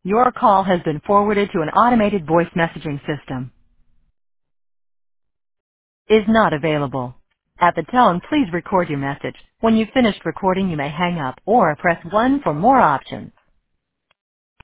Your call has been forwarded to an automated voice messaging system. Is not available. At the tone, please record your message. When you've finished recording, you may hang up or press 1 for more options.